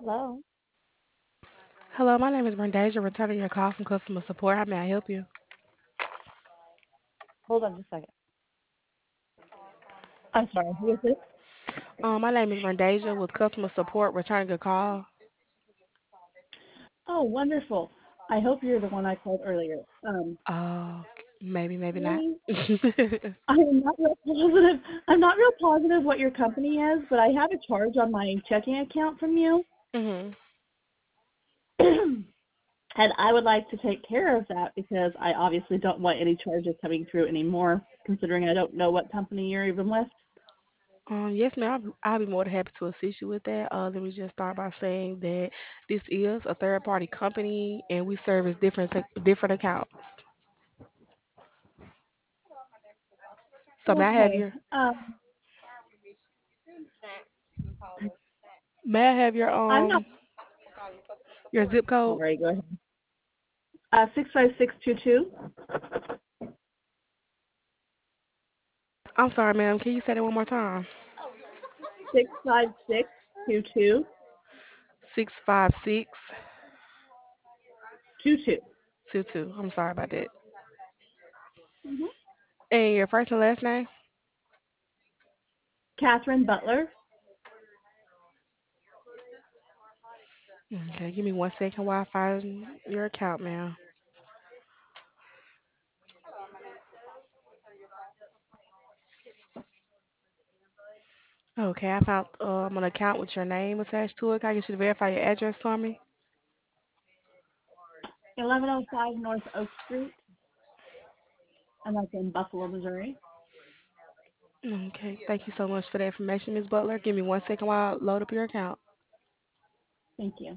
Hello. Hello, my name is Brendasia, returning your call from customer support. How may I help you? Hold on just a second. I'm sorry. Who is this? My name is Brendasia with customer support, returning a call. Oh, wonderful. I hope you're the one I called earlier. Uh, maybe not. Really, I am not real positive. I'm not real positive what your company is, but I have a charge on my checking account from you, hmm and I would like to take care of that because I obviously don't want any charges coming through anymore, considering I don't know what company you're even with. yes, ma'am. I'll be more than happy to assist you with that. Let me just start by saying that this is a third-party company, and we service different accounts. So Okay. may I have I'm not your zip code? sorry. Go ahead. 65622. I'm sorry, ma'am. Can you say that one more time? 65622. 65622. 22. I'm sorry about that. Mm-hmm. And your first and last name? Catherine Butler. Okay, give me 1 second while I find your account, ma'am. Okay, I found an account with your name attached to it. Can I get you to verify your address for me? 1105 North Oak Street, and that's in Buffalo, Missouri. Okay, thank you so much for the information, Ms. Butler. Give me 1 second while I load up your account. Thank you.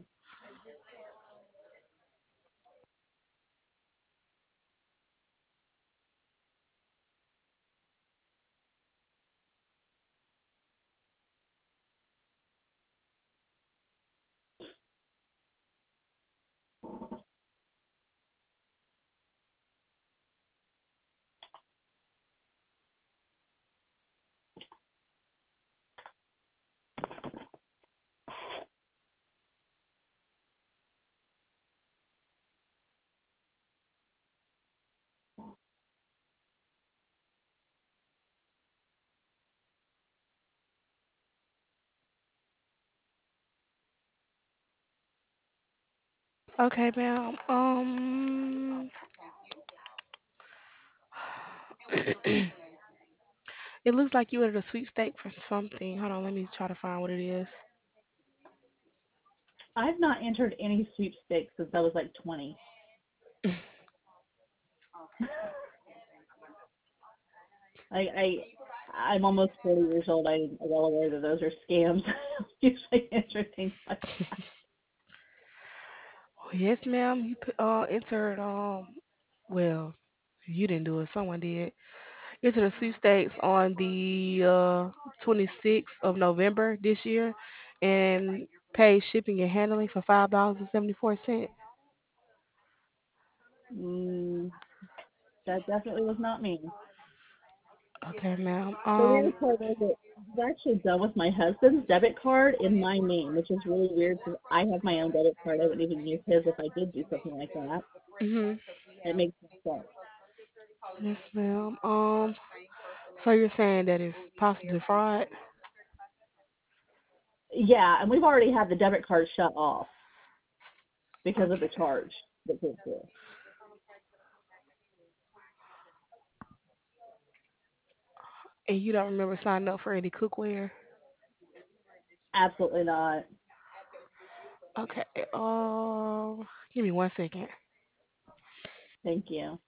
Okay, ma'am. It looks like you entered a sweepstake for something. Hold on, let me try to find what it is. I've not entered any sweepstakes since I was like 20. I I'm almost 40 years old. I'm well aware that those are scams. Usually enter things like Yes, ma'am. You entered. Well, you didn't do it. Someone did. Entered the sweepstakes on the 26th of November this year, and paid shipping and handling for $5.74. mm, that definitely was not me. Okay, ma'am. The weird part is that it's actually done with my husband's debit card in my name, which is really weird because I have my own debit card. I wouldn't even use his if I did do something like that. Mhm. It makes no sense. Yes, ma'am. So you're saying that it's possibly fraud, Yeah, and we've already had the debit card shut off because of okay? the charge that came through. And you don't remember signing up for any cookware? Absolutely not. Okay. Give me 1 second. Thank you.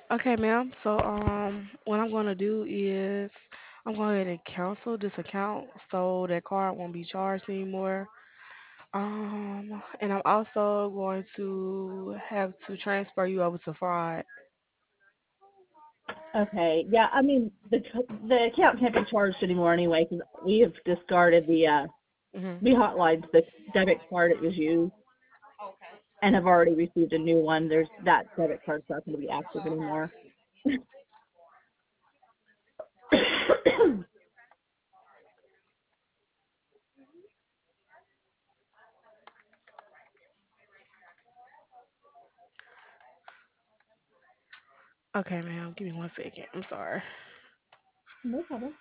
Okay, ma'am. So, what I'm gonna do is I'm going to go ahead and cancel this account so that card won't be charged anymore. And I'm also going to have to transfer you over to fraud. Okay. Yeah. I mean, the account can't be charged anymore anyway because we have discarded Hmm. we hotlined the debit card it was used and have already received a new one. There's that debit card's not going to be active anymore. Okay, ma'am. Give me 1 second. I'm sorry. No problem.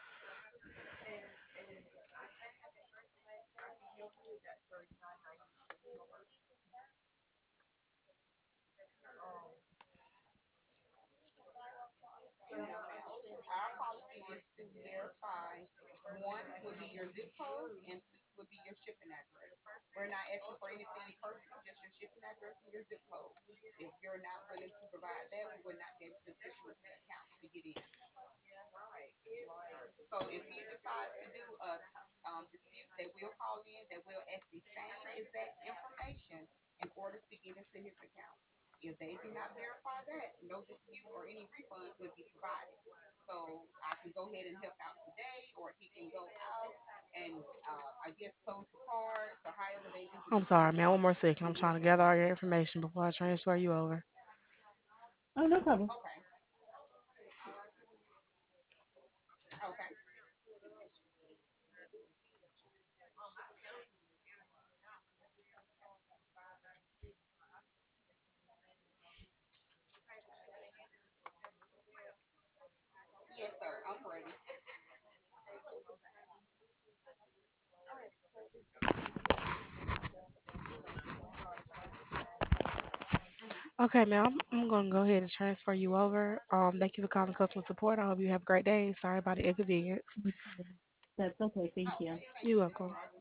I'm sorry, man. 1 more second. I'm trying to gather all your information before I transfer you over. Oh, no problem. Okay, ma'am. I'm gonna go ahead and transfer you over. Thank you for calling customer support. I hope you have a great day. Sorry about the inconvenience. That's okay. Thank you. You're welcome.